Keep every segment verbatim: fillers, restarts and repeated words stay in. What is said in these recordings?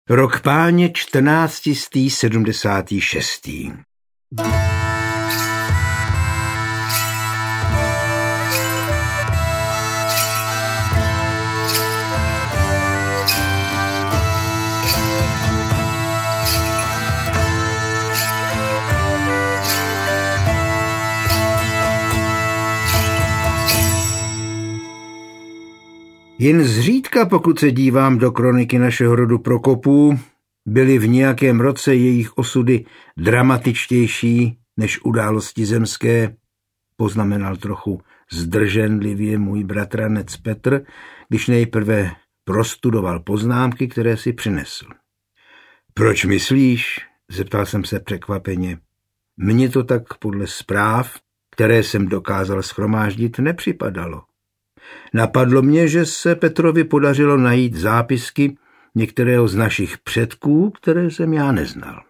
Rok páně čtrnáctistý sedmdesátý šestý. Jen zřídka, pokud se dívám do kroniky našeho rodu Prokopů, byly v nějakém roce jejich osudy dramatičtější než události zemské, poznamenal trochu zdrženlivě můj bratranec Petr, když nejprve prostudoval poznámky, které si přinesl. Proč myslíš? Zeptal jsem se překvapeně. Mně to tak podle zpráv, které jsem dokázal shromáždit, nepřipadalo. Napadlo mě, že se Petrovi podařilo najít zápisky některého z našich předků, které jsem já neznal.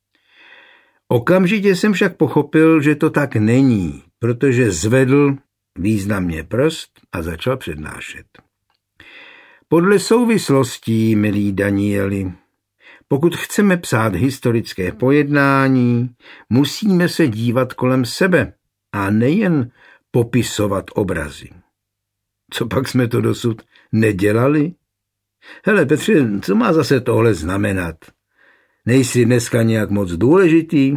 Okamžitě jsem však pochopil, že to tak není, protože zvedl významně prst a začal přednášet. Podle souvislostí, milí Danieli, pokud chceme psát historické pojednání, musíme se dívat kolem sebe a nejen popisovat obrazy. Co pak jsme to dosud nedělali? Hele, Petře, co má zase tohle znamenat? Nejsi dneska nějak moc důležitý?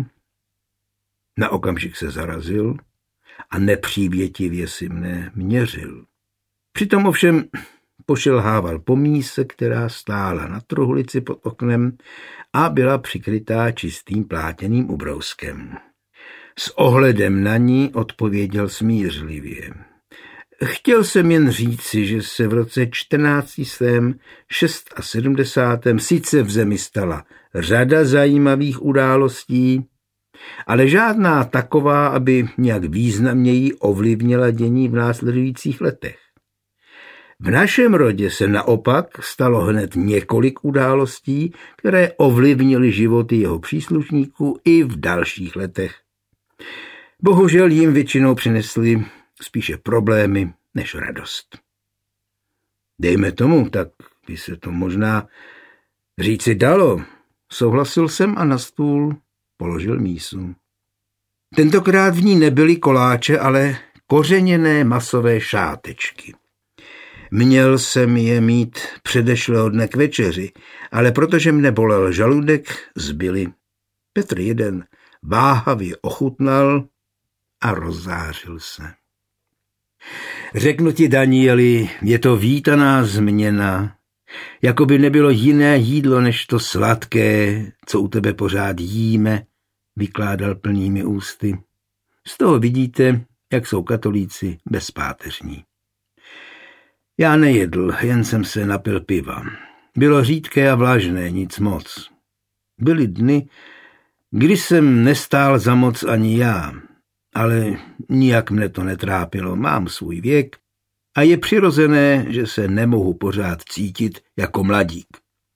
Na okamžik se zarazil a nepřívětivě si mne měřil. Přitom ovšem pošelhával po míse, která stála na truhlici pod oknem a byla přikrytá čistým plátěným ubrouskem. S ohledem na ní odpověděl smířlivě. Chtěl jsem jen říci, že se v roce čtrnáctistém sedmdesátém šestém sice v zemi stala řada zajímavých událostí, ale žádná taková, aby nějak významněji ovlivnila dění v následujících letech. V našem rodě se naopak stalo hned několik událostí, které ovlivnily životy jeho příslušníků i v dalších letech. Bohužel jim většinou přinesli spíše problémy než radost. Dejme tomu, tak by se to možná říci dalo. Souhlasil jsem a na stůl položil mísu. Tentokrát v ní nebyly koláče, ale kořeněné masové šátečky. Měl jsem je mít předešlého dne k večeři, ale protože mne bolel žaludek, zbyly. Petr jeden váhavě ochutnal a rozzářil se. Řeknu ti, Danieli, je to vítaná změna, jako by nebylo jiné jídlo než to sladké, co u tebe pořád jíme, vykládal plnými ústy. Z toho vidíte, jak jsou katolíci bezpáteřní. Já nejedl, jen jsem se napil piva. Bylo řídké a vlažné, nic moc. Byly dny, kdy jsem nestál za moc ani já, ale nijak mne to netrápilo, mám svůj věk a je přirozené, že se nemohu pořád cítit jako mladík.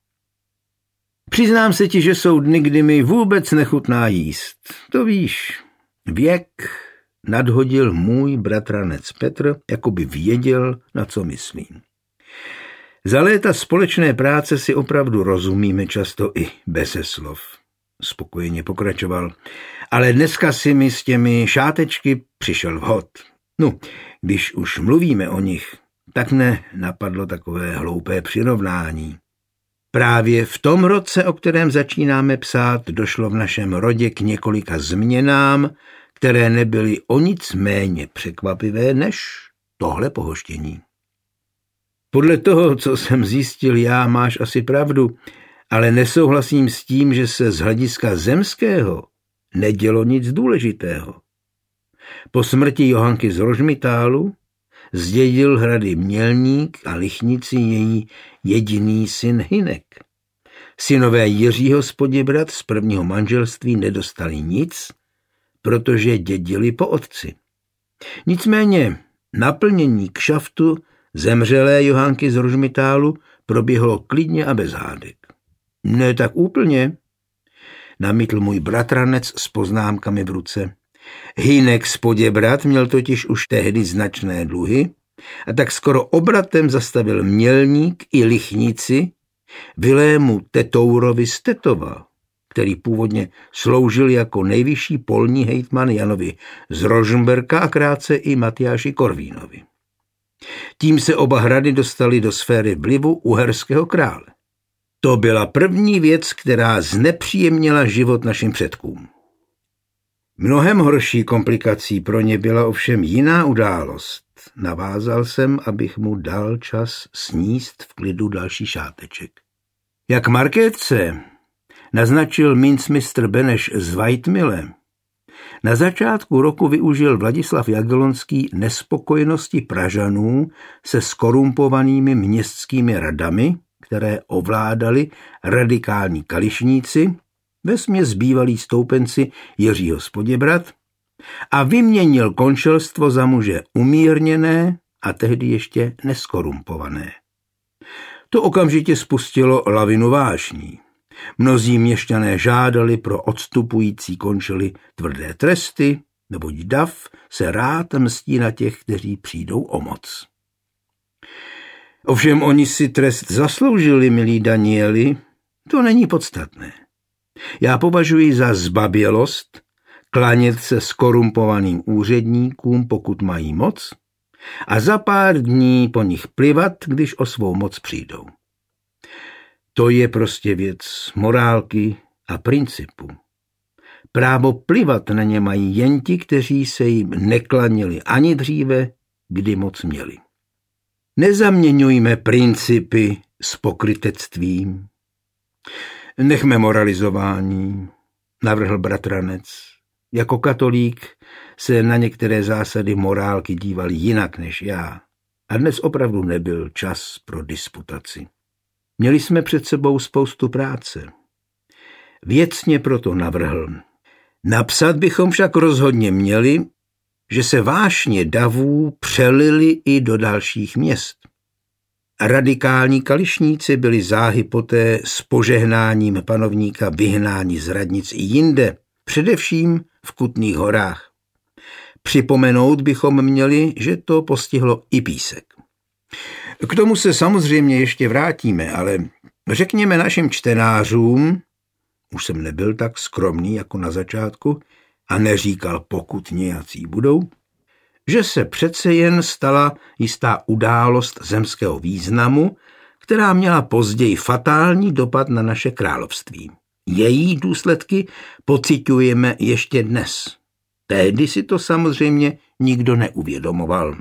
Přiznám se ti, že jsou dny, kdy mi vůbec nechutná jíst. To víš, věk nadhodil můj bratranec Petr, jako by věděl, na co myslím. Za léta společné práce si opravdu rozumíme často i beze slov. Spokojeně pokračoval. Ale dneska si mi s těmi šátečky přišel vhod. No, když už mluvíme o nich, tak ne napadlo takové hloupé přirovnání. Právě v tom roce, o kterém začínáme psát, došlo v našem rodě k několika změnám, které nebyly o nic méně překvapivé než tohle pohoštění. Podle toho, co jsem zjistil já, máš asi pravdu, ale nesouhlasím s tím, že se z hlediska zemského nedělo nic důležitého. Po smrti Johanky z Rožmitálu zdědil hrady Mělník a Lichnici její jediný syn Hynek. Synové Jiřího z Poděbrad z prvního manželství nedostali nic, protože dědili po otci. Nicméně naplnění kšaftu zemřelé Johanky z Rožmitálu proběhlo klidně a bez hádek. Ne tak úplně, namítl můj bratranec s poznámkami v ruce. Hynek z Poděbrad měl totiž už tehdy značné dluhy a tak skoro obratem zastavil Mělník i Lichnici Vilému Tetourovi z Tetova, který původně sloužil jako nejvyšší polní hejtman Janovi z Rožmberka a krátce i Matyáši Korvínovi. Tím se oba hrady dostaly do sféry vlivu uherského krále. To byla první věc, která znepříjemnila život našim předkům. Mnohem horší komplikací pro ně byla ovšem jiná událost. Navázal jsem, abych mu dal čas sníst v klidu další šáteček. Jak markétce naznačil mincmistr Beneš z Whitemille, na začátku roku využil Vladislav Jagellonský nespokojenosti Pražanů se skorumpovanými městskými radami, které ovládali radikální kališníci, vesměs bývalí stoupenci Jiřího z Poděbrad, a vyměnil končelstvo za muže umírněné a tehdy ještě neskorumpované. To okamžitě spustilo lavinu vášní. Mnozí měšťané žádali pro odstupující končely tvrdé tresty, neboť dav se rád mstí na těch, kteří přijdou o moc. Ovšem oni si trest zasloužili, milí Danieli, to není podstatné. Já považuji za zbabělost klanět se skorumpovaným úředníkům, pokud mají moc, a za pár dní po nich plivat, když o svou moc přijdou. To je prostě věc morálky a principu. Právo plivat na ně mají jen ti, kteří se jim neklanili ani dříve, kdy moc měli. Nezaměňujme principy s pokrytectvím. Nechme moralizování, navrhl bratranec. Jako katolík se na některé zásady morálky díval jinak než já. A dnes opravdu nebyl čas pro disputaci. Měli jsme před sebou spoustu práce. Věcně proto navrhl. Napsat bychom však rozhodně měli, že se vášně davů přelili i do dalších měst. Radikální kališníci byli záhy poté s požehnáním panovníka vyhnáni z radnic i jinde, především v Kutných horách. Připomenout bychom měli, že to postihlo i Písek. K tomu se samozřejmě ještě vrátíme, ale řekněme našim čtenářům, už jsem nebyl tak skromný jako na začátku a neříkal, pokud nějací budou, že se přece jen stala jistá událost zemského významu, která měla později fatální dopad na naše království. Její důsledky pociťujeme ještě dnes. Tehdy si to samozřejmě nikdo neuvědomoval.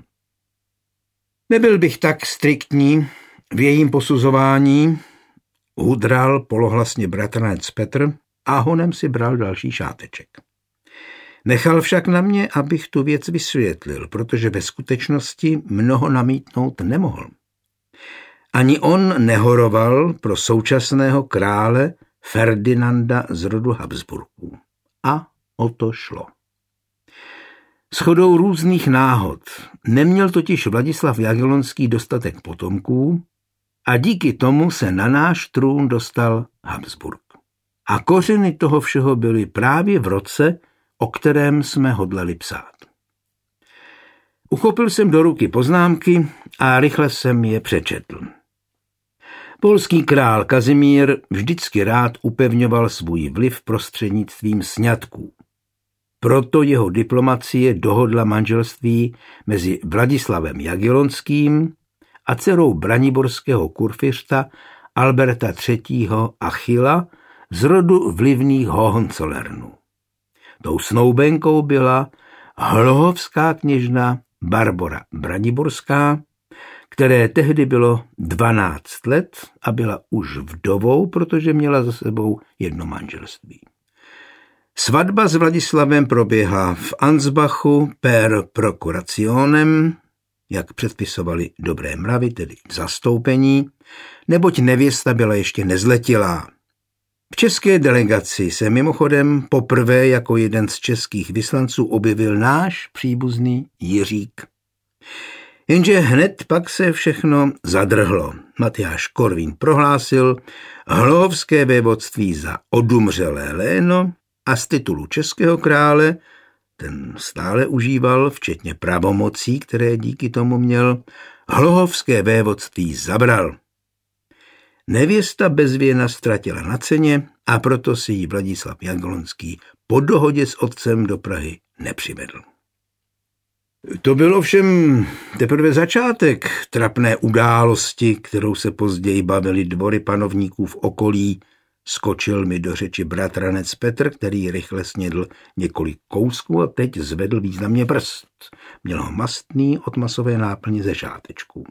Nebyl bych tak striktní v jejím posuzování, hudral polohlasně bratranec Petr a honem si bral další šáteček. Nechal však na mě, abych tu věc vysvětlil, protože ve skutečnosti mnoho namítnout nemohl. Ani on nehoroval pro současného krále Ferdinanda z rodu Habsburků. A o to šlo. Shodou různých náhod neměl totiž Vladislav Jagellonský dostatek potomků a díky tomu se na náš trůn dostal Habsburk. A kořeny toho všeho byly právě v roce, o kterém jsme hodlali psát. Uchopil jsem do ruky poznámky a rychle jsem je přečetl. Polský král Kazimír vždycky rád upevňoval svůj vliv prostřednictvím sňatků. Proto jeho diplomacie dohodla manželství mezi Vladislavem Jagellonským a dcerou braniborského kurfiřta Alberta třetího Achilla z rodu vlivných Hohenzollernů. Tou snoubenkou byla hlohovská kněžna Barbora Braniborská, které tehdy bylo dvanáct let a byla už vdovou, protože měla za sebou jedno manželství. Svatba s Vladislavem proběhla v Ansbachu per procurationem, jak předpisovali dobré mravy, tedy zastoupení, neboť nevěsta byla ještě nezletilá. V české delegaci se mimochodem poprvé jako jeden z českých vyslanců objevil náš příbuzný Jiřík. Jenže hned pak se všechno zadrhlo. Matyáš Korvín prohlásil hlohovské vévodství za odumřelé léno a z titulu českého krále, ten stále užíval, včetně pravomocí, které díky tomu měl, hlohovské vévodství zabral. Nevěsta Bezvěna ztratila na ceně a proto si ji Vladislav Jagellonský po dohodě s otcem do Prahy nepřivedl. To byl ovšem teprve začátek trapné události, kterou se později bavili dvory panovníků v okolí. Skočil mi do řeči bratranec Petr, který rychle snědl několik kousků a teď zvedl významně prst. Měl ho mastný od masové náplně ze šátečků.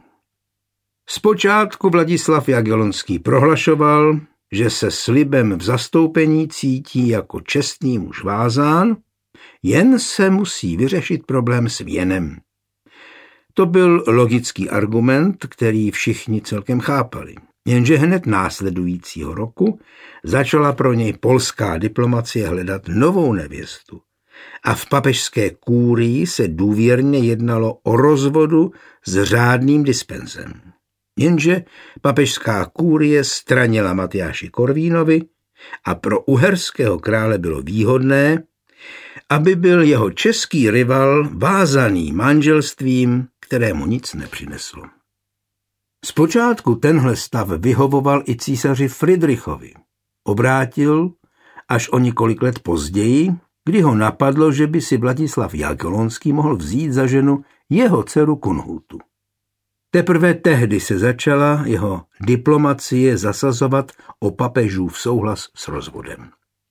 Zpočátku Vladislav Jagellonský prohlašoval, že se slibem v zastoupení cítí jako čestný muž vázán, jen se musí vyřešit problém s věnem. To byl logický argument, který všichni celkem chápali. Jenže hned následujícího roku začala pro něj polská diplomacie hledat novou nevěstu a v papežské kúrii se důvěrně jednalo o rozvodu s řádným dispenzem. Jenže papežská kúrie stranila Matyáši Korvínovi a pro uherského krále bylo výhodné, aby byl jeho český rival vázaný manželstvím, kterému nic nepřineslo. Zpočátku tenhle stav vyhovoval i císaři Fridrichovi. Obrátil až o několik let později, kdy ho napadlo, že by si Vladislav Jagellonský mohl vzít za ženu jeho dceru Kunhutu. Teprve tehdy se začala jeho diplomacie zasazovat o papežův souhlas s rozvodem.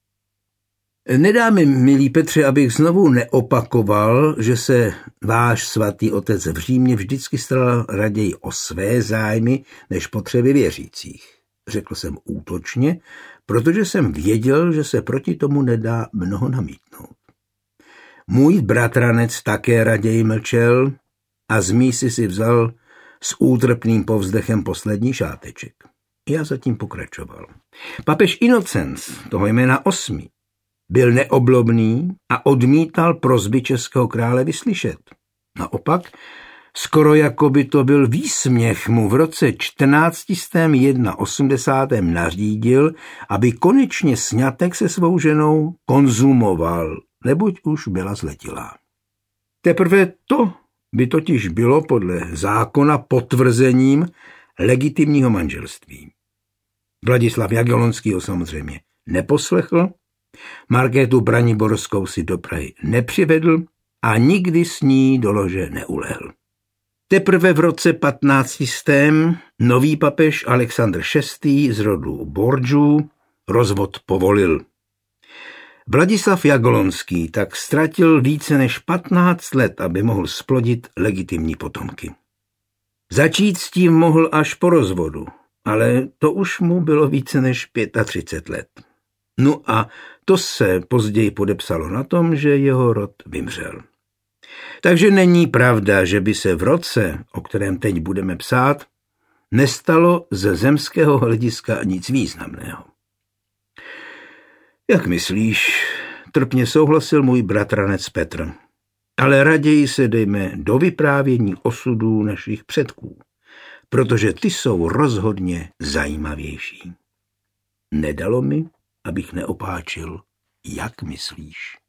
Nedá mi, milý Petře, abych znovu neopakoval, že se váš svatý otec v Římě vždycky staral raději o své zájmy než potřeby věřících. Řekl jsem útočně, protože jsem věděl, že se proti tomu nedá mnoho namítnout. Můj bratranec také raději mlčel a z mísy si vzal s útrpným povzdechem poslední šáteček. Já zatím pokračoval. Papež Inocenc, toho jména osmý, byl neoblomný a odmítal prosby českého krále vyslyšet. Naopak, skoro jako by to byl výsměch, mu v roce čtrnáct osmdesát jedna nařídil, aby konečně sňatek se svou ženou konzumoval, neboť už byla zletilá. Teprve to by totiž bylo podle zákona potvrzením legitimního manželství. Vladislav Jagellonský ho samozřejmě neposlechl, Markétu Braniborskou si do Prahy nepřivedl a nikdy s ní do lože neulehl. Teprve v roce patnáct set nový papež Alexandr šestý z rodu Borgiů rozvod povolil. Vladislav Jagellonský tak ztratil více než patnáct let, aby mohl splodit legitimní potomky. Začít s tím mohl až po rozvodu, ale to už mu bylo více než třicet pět let. No a to se později podepsalo na tom, že jeho rod vymřel. Takže není pravda, že by se v roce, o kterém teď budeme psát, nestalo ze zemského hlediska nic významného. Jak myslíš, trpně souhlasil můj bratranec Petr, ale raději se dejme do vyprávění osudů našich předků, protože ty jsou rozhodně zajímavější. Nedalo mi, abych neopáčil, jak myslíš.